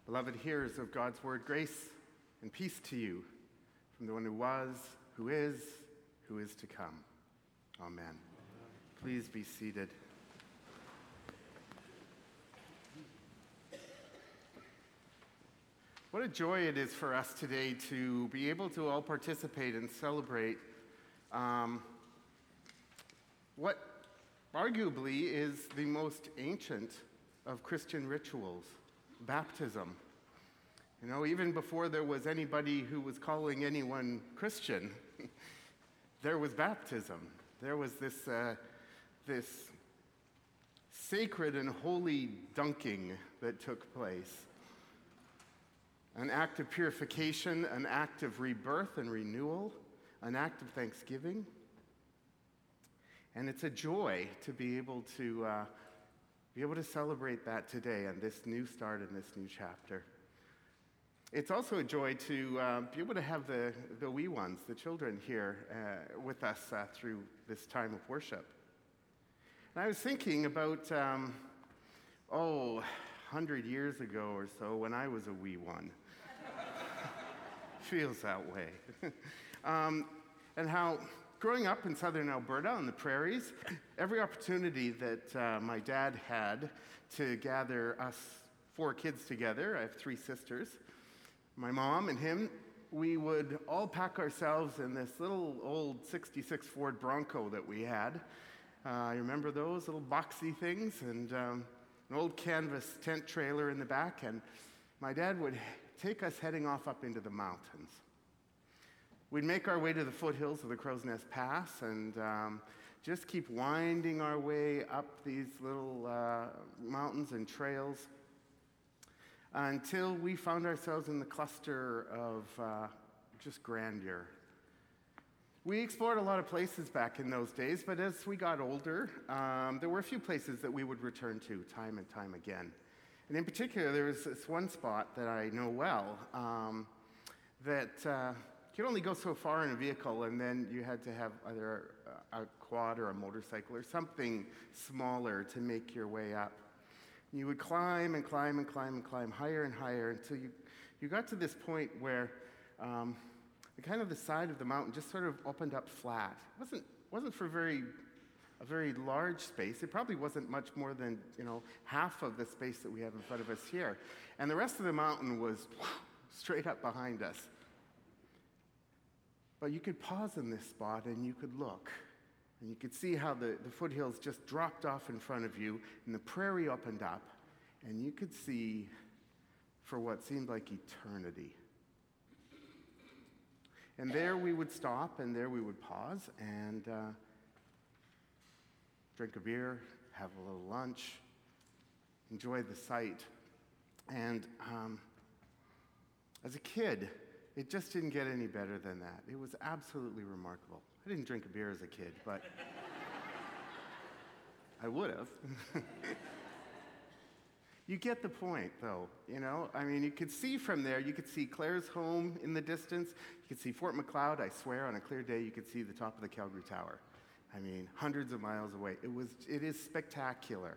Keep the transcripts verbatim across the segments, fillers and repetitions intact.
Beloved hearers of God's word, grace and peace to you from the one who was, who is, who is to come. Amen. Please be seated. What a joy it is for us today to be able to all participate and celebrate um, what arguably is the most ancient of Christian rituals, baptism. You know, even before there was anybody who was calling anyone Christian, there was baptism. There was this, uh, this sacred and holy dunking that took place. An act of purification, an act of rebirth and renewal, an act of thanksgiving. And it's a joy to be able to uh, be able to celebrate that today and this new start in this new chapter. It's also a joy to uh, be able to have the, the wee ones, the children here uh, with us uh, through this time of worship. And I was thinking about, um, oh, one hundred years ago or so when I was a wee one. Feels that way. um, and how growing up in southern Alberta on the prairies, every opportunity that uh, my dad had to gather us four kids together, I have three sisters, my mom and him, we would all pack ourselves in this little old sixty-six Ford Bronco that we had. Uh, I remember those little boxy things, and um, an old canvas tent trailer in the back, and my dad would take us heading off up into the mountains. We'd make our way to the foothills of the Crow's Nest Pass and um, just keep winding our way up these little uh, mountains and trails until we found ourselves in the cluster of uh, just grandeur. We explored a lot of places back in those days, but as we got older, um, there were a few places that we would return to time and time again. And in particular, there was this one spot that I know well um, that uh, you could only go so far in a vehicle, and then you had to have either a, a quad or a motorcycle or something smaller to make your way up. You would climb and climb and climb and climb higher and higher until you, you got to this point where um, the kind of the side of the mountain just sort of opened up flat. It wasn't, wasn't for very a very large space. It probably wasn't much more than, you know, half of the space that we have in front of us here. And the rest of the mountain was straight up behind us. But you could pause in this spot and you could look. And you could see how the, the foothills just dropped off in front of you and the prairie opened up. And you could see for what seemed like eternity. And there we would stop and there we would pause and uh, drink a beer, have a little lunch, enjoy the sight. And um, as a kid, it just didn't get any better than that. It was absolutely remarkable. I didn't drink a beer as a kid, but I would have. You get the point, though, you know? I mean, you could see from there, you could see Claire's home in the distance. You could see Fort Macleod. I swear, on a clear day, you could see the top of the Calgary Tower. I mean, hundreds of miles away. It was, it is spectacular.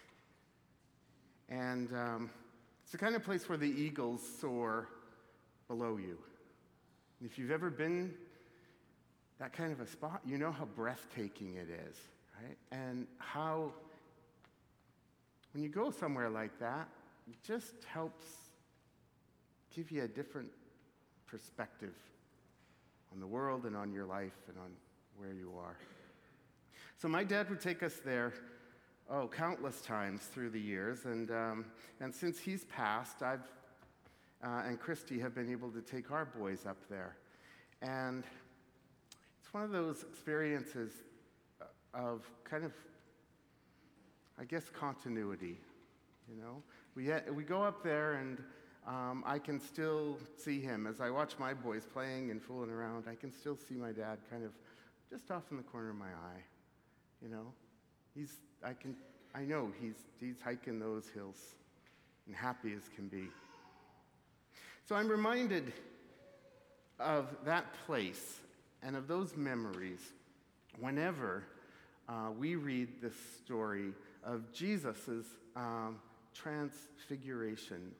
And um, it's the kind of place where the eagles soar below you. And if you've ever been that kind of a spot, you know how breathtaking it is, right? And how, when you go somewhere like that, it just helps give you a different perspective on the world and on your life and on where you are. So my dad would take us there, oh, countless times through the years, and um, and since he's passed, I've uh, and Christy have been able to take our boys up there, and it's one of those experiences of kind of, I guess, continuity. You know, we ha- we go up there, and um, I can still see him as I watch my boys playing and fooling around. I can still see my dad kind of just off in the corner of my eye. You know, he's, I can, I know he's, he's hiking those hills and happy as can be. So I'm reminded of that place and of those memories whenever uh, we read the story of Jesus' um, transfiguration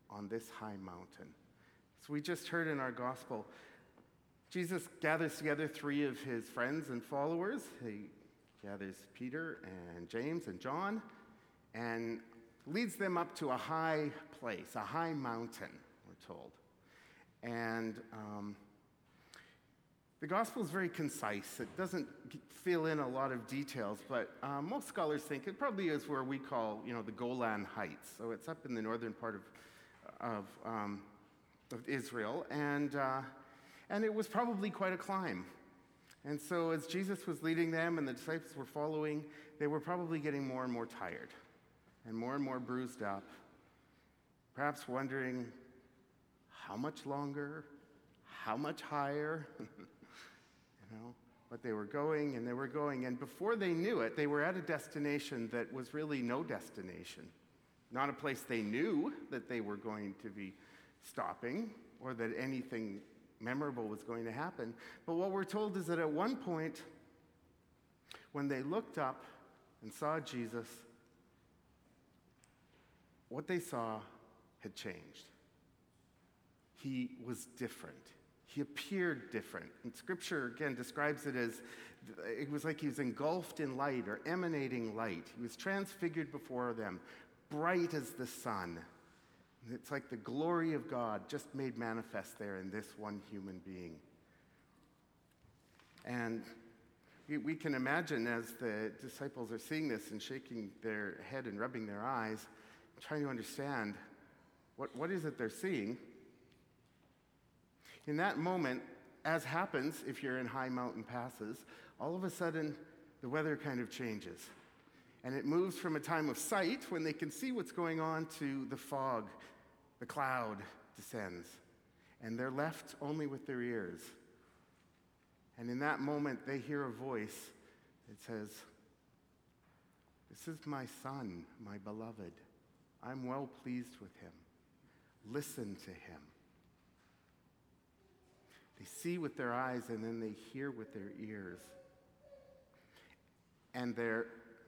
on this high mountain. So we just heard in our gospel, Jesus gathers together three of his friends and followers. He gathers Peter and James and John and leads them up to a high place, a high mountain, we're told. And um, the gospel is very concise. It doesn't fill in a lot of details, but uh, most scholars think it probably is where we call, you know, the Golan Heights. So it's up in the northern part of, of, um, of Israel, and uh, and it was probably quite a climb. And so as Jesus was leading them and the disciples were following, they were probably getting more and more tired and more and more bruised up, perhaps wondering how much longer, how much higher, you know, but they were going and they were going. And before they knew it, they were at a destination that was really no destination, not a place they knew that they were going to be stopping or that anything memorable was going to happen. But what we're told is that at one point, when they looked up and saw Jesus, what they saw had changed. He was different. He appeared different. And Scripture, again, describes it as, it was like he was engulfed in light or emanating light. He was transfigured before them, bright as the sun. It's like the glory of God just made manifest there in this one human being. And we, we can imagine as the disciples are seeing this and shaking their head and rubbing their eyes, trying to understand what, what is it they're seeing. In that moment, as happens if you're in high mountain passes, all of a sudden the weather kind of changes. And it moves from a time of sight, when they can see what's going on, to the fog. The cloud descends, and they're left only with their ears. And in that moment, they hear a voice that says, "This is my son, my beloved. I'm well pleased with him. Listen to him." They see with their eyes, and then they hear with their ears. And their,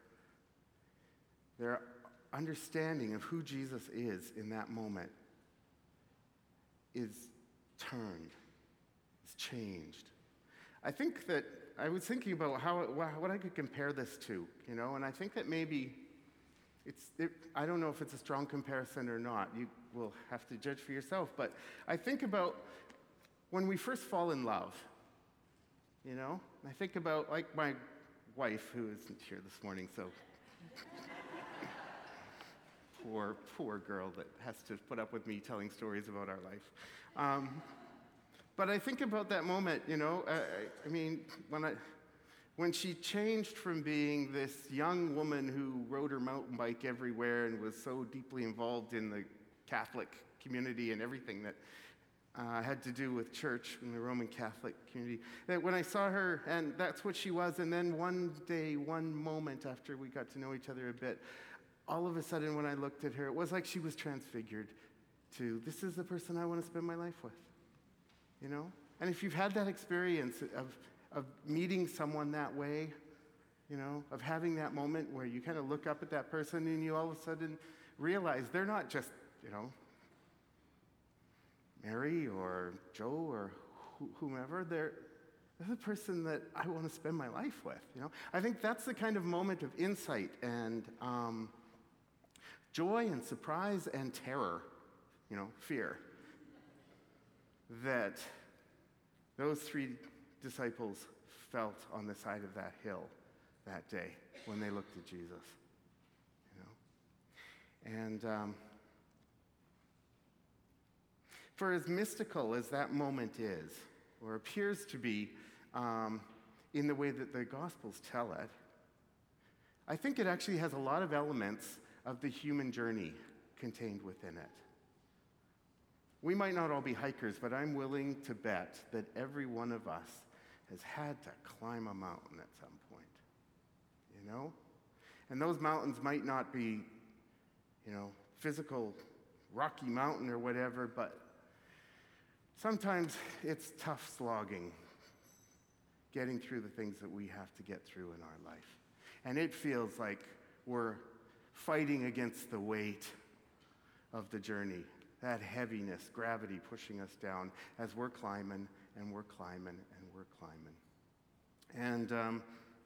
their understanding of who Jesus is in that moment is turned, is changed. I think that I was thinking about how what I could compare this to, you know, and I think that maybe it's, it, I don't know if it's a strong comparison or not. You will have to judge for yourself, but I think about when we first fall in love, you know? I think about, like, my wife, who isn't here this morning, so Poor, poor girl that has to put up with me telling stories about our life. Um, but I think about that moment, you know, I, I mean, when, I, when she changed from being this young woman who rode her mountain bike everywhere and was so deeply involved in the Catholic community and everything that uh, had to do with church in the Roman Catholic community, that when I saw her, and that's what she was, and then one day, one moment after we got to know each other a bit, all of a sudden, when I looked at her, it was like she was transfigured to, this is the person I want to spend my life with, you know? And if you've had that experience of, of meeting someone that way, you know, of having that moment where you kind of look up at that person and you all of a sudden realize they're not just, you know, Mary or Joe or wh- whomever, they're, they're the person that I want to spend my life with, you know? I think that's the kind of moment of insight and um, joy and surprise and terror, you know, fear, that those three disciples felt on the side of that hill that day when they looked at Jesus, you know. And um, for as mystical as that moment is, or appears to be um, in the way that the Gospels tell it, I think it actually has a lot of elements of the human journey contained within it. We might not all be hikers, but I'm willing to bet that every one of us has had to climb a mountain at some point, you know? And those mountains might not be, you know, physical Rocky Mountain or whatever, but sometimes it's tough slogging, getting through the things that we have to get through in our life. And it feels like we're fighting against the weight of the journey that heaviness, gravity pushing us down as we're climbing and we're climbing and we're climbing. And um,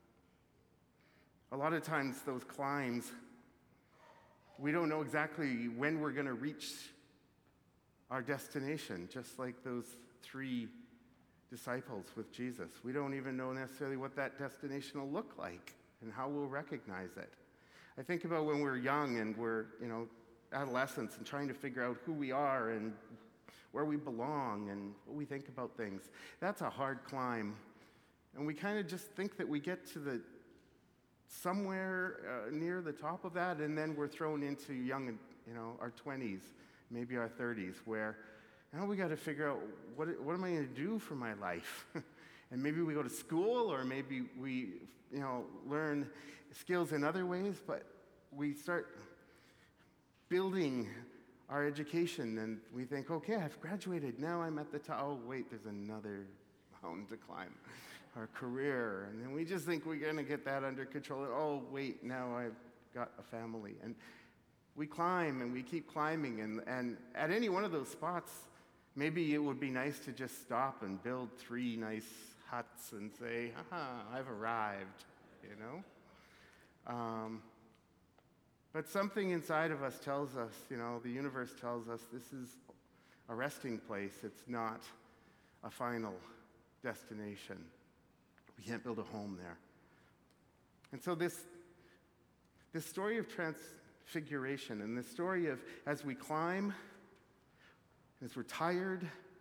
a lot of times those climbs, we don't know exactly when we're going to reach our destination, just like those three disciples with Jesus. We don't even know necessarily what that destination will look like and how we'll recognize it. I think about when we're young and we're, you know, adolescents and trying to figure out who we are and where we belong and what we think about things. That's a hard climb. And we kind of just think that we get to the somewhere uh, near the top of that, and then we're thrown into young, you know, our twenties, maybe our thirties, where now we got to figure out what what am I going to do for my life? And maybe we go to school, or maybe we, you know, learn skills in other ways, but we start building our education, and we think, okay, I've graduated, now I'm at the top. Oh, wait, there's another mountain to climb. Our career, and then we just think we're going to get that under control. Oh, wait, now I've got a family. And we climb, and we keep climbing, and, and at any one of those spots, maybe it would be nice to just stop and build three nice huts and say, haha, I've arrived, you know? Um, but something inside of us tells us, you know, the universe tells us this is a resting place. It's not a final destination. We can't build a home there. And so this, this story of transfiguration and this story of as we climb, as we're tired,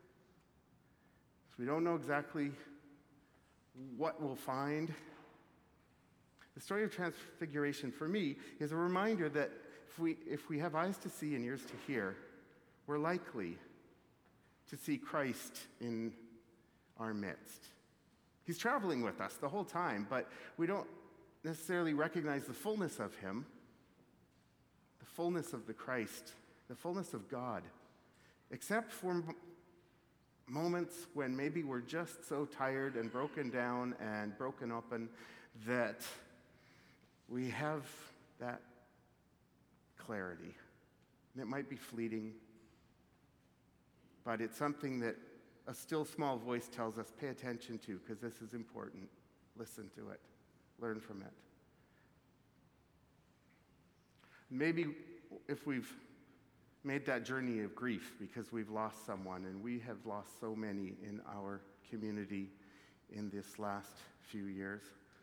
as we don't know exactly what we'll find, the story of transfiguration for me is a reminder that if we, if we have eyes to see and ears to hear, we're likely to see Christ in our midst. He's traveling with us the whole time, but we don't necessarily recognize the fullness of him, the fullness of the Christ, the fullness of God, except for m- moments when maybe we're just so tired and broken down and broken open that we have that clarity. And it might be fleeting, but it's something that a still small voice tells us, pay attention to, because this is important. Listen to it. Learn from it. Maybe if we've made that journey of grief because we've lost someone, and we have lost so many in our community in this last few years.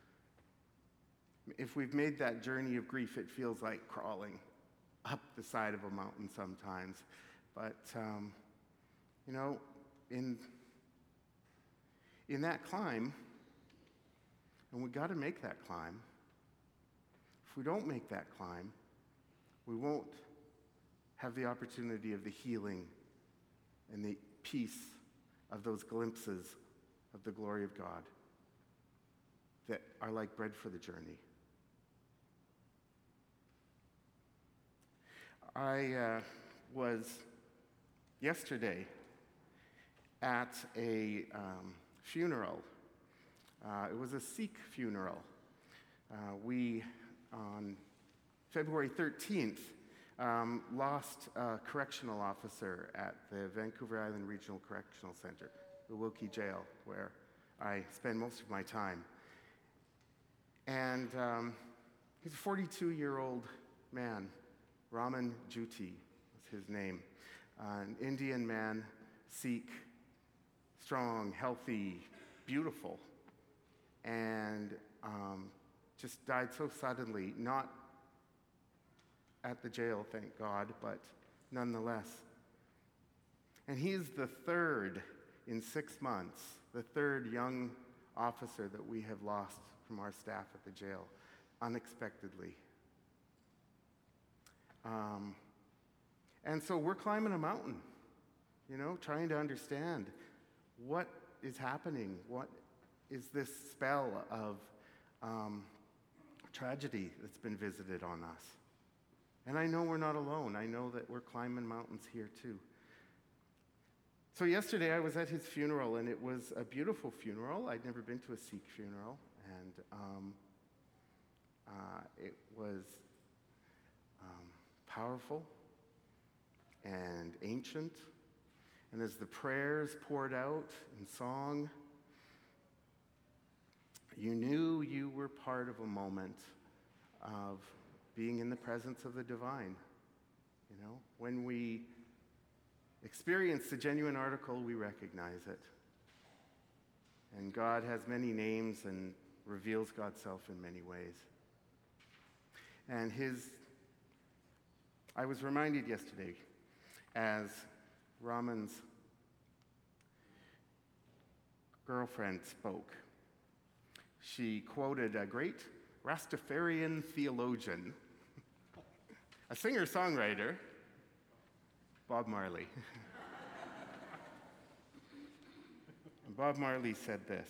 If we've made that journey of grief, it feels like crawling up the side of a mountain sometimes. But, um, you know, In, in that climb, and we got to make that climb. If we don't make that climb, we won't have the opportunity of the healing and the peace of those glimpses of the glory of God that are like bread for the journey. I uh, was yesterday at a um, funeral. Uh, it was a Sikh funeral. Uh, we, on February thirteenth, um, lost a correctional officer at the Vancouver Island Regional Correctional Center, the Wilkie Jail, where I spend most of my time. And um, he's a forty-two-year-old man. Raman Juti was his name. Uh, an Indian man, Sikh, strong, healthy, beautiful, and um, just died so suddenly, not at the jail, thank God, but nonetheless. And he's the third in six months, the third young officer that we have lost from our staff at the jail, unexpectedly. Um, and so we're climbing a mountain, you know, trying to understand what is happening? What is this spell of um, tragedy that's been visited on us? And I know we're not alone. I know that we're climbing mountains here too. So yesterday I was at his funeral, and it was a beautiful funeral. I'd never been to a Sikh funeral, and um, uh, it was um, powerful. and ancient. And as the prayers poured out in song, you knew you were part of a moment of being in the presence of the divine. You know, when we experience the genuine article, we recognize it. And God has many names and reveals God's self in many ways. And his, I was reminded yesterday as Raman's girlfriend spoke. She quoted a great Rastafarian theologian, a singer-songwriter, Bob Marley. And Bob Marley said this: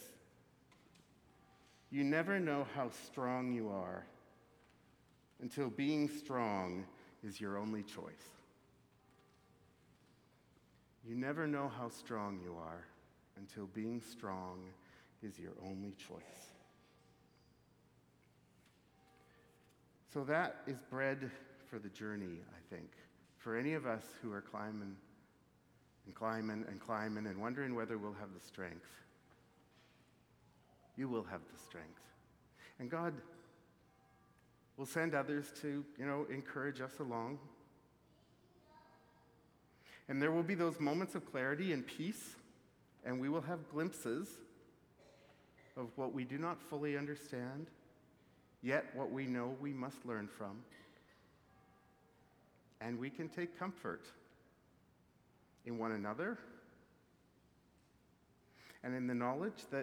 "You never know how strong you are until being strong is your only choice." You never know how strong you are until being strong is your only choice. So that is bread for the journey, I think, for any of us who are climbing and climbing and climbing and wondering whether we'll have the strength. You will have the strength. And God will send others to, you know, encourage us along. And there will be those moments of clarity and peace, and we will have glimpses of what we do not fully understand, yet what we know we must learn from. And we can take comfort in one another and in the knowledge that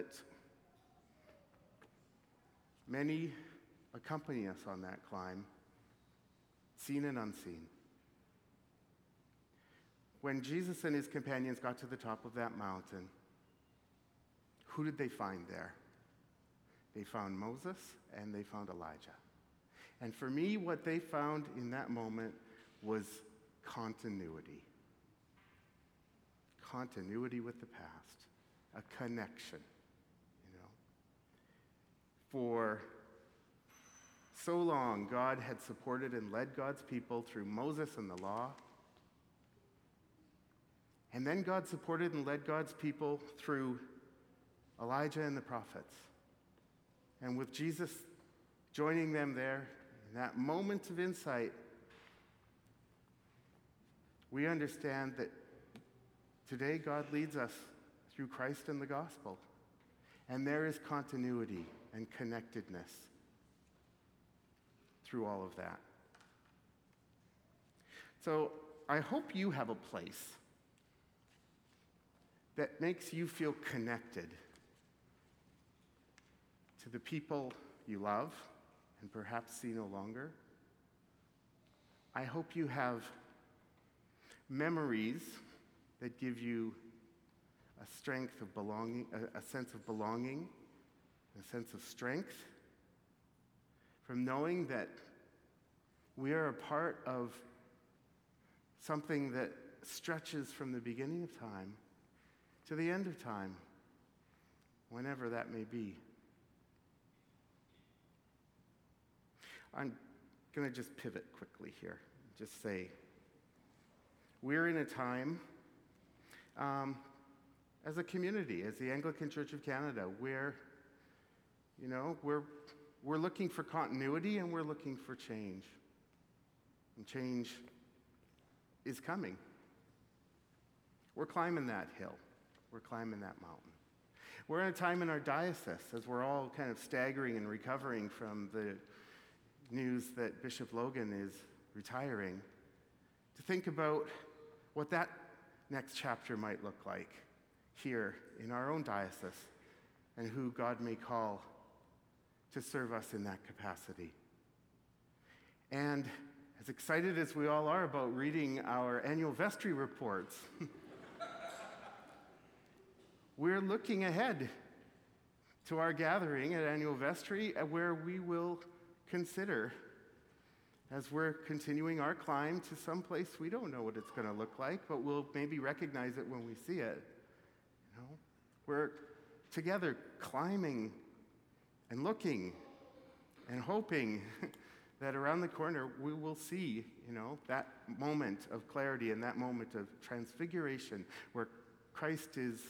many accompany us on that climb, seen and unseen. When Jesus and his companions got to the top of that mountain, who did they find there? They found Moses and they found Elijah. And for me, what they found in that moment was continuity. Continuity with the past, a connection, you know. For so long, God had supported and led God's people through Moses and the law. And then God supported and led God's people through Elijah and the prophets. And with Jesus joining them there, in that moment of insight, we understand that today God leads us through Christ and the gospel. And there is continuity and connectedness through all of that. So I hope you have a place that makes you feel connected to the people you love and perhaps see no longer. I hope you have memories that give you a strength of belonging, a, a sense of belonging, a sense of strength from knowing that we are a part of something that stretches from the beginning of time to the end of time, whenever that may be. I'm going to just pivot quickly here, just say, we're in a time, um, as a community, as the Anglican Church of Canada, where, you know, we're, we're looking for continuity and we're looking for change. And change is coming. We're climbing that hill. We're climbing that mountain. We're in a time in our diocese, as we're all kind of staggering and recovering from the news that Bishop Logan is retiring, to think about what that next chapter might look like here in our own diocese, and who God may call to serve us in that capacity. And as excited as we all are about reading our annual vestry reports, we're looking ahead to our gathering at annual vestry, where we will consider, as we're continuing our climb to some place we don't know what it's going to look like, but we'll maybe recognize it when we see it. You know, we're together climbing and looking and hoping that around the corner we will see, you know, that moment of clarity and that moment of transfiguration where Christ is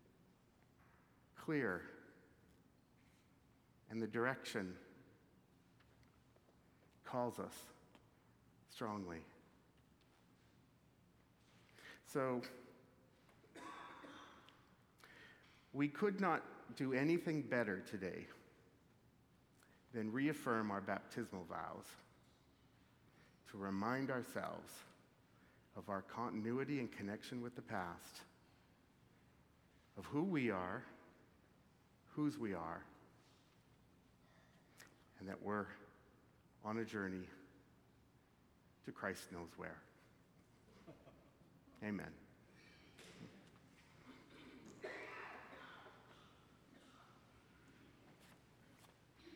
clear and the direction calls us strongly. So, we could not do anything better today than reaffirm our baptismal vows, to remind ourselves of our continuity and connection with the past, of who we are, whose we are, and that we're on a journey to Christ knows where. Amen.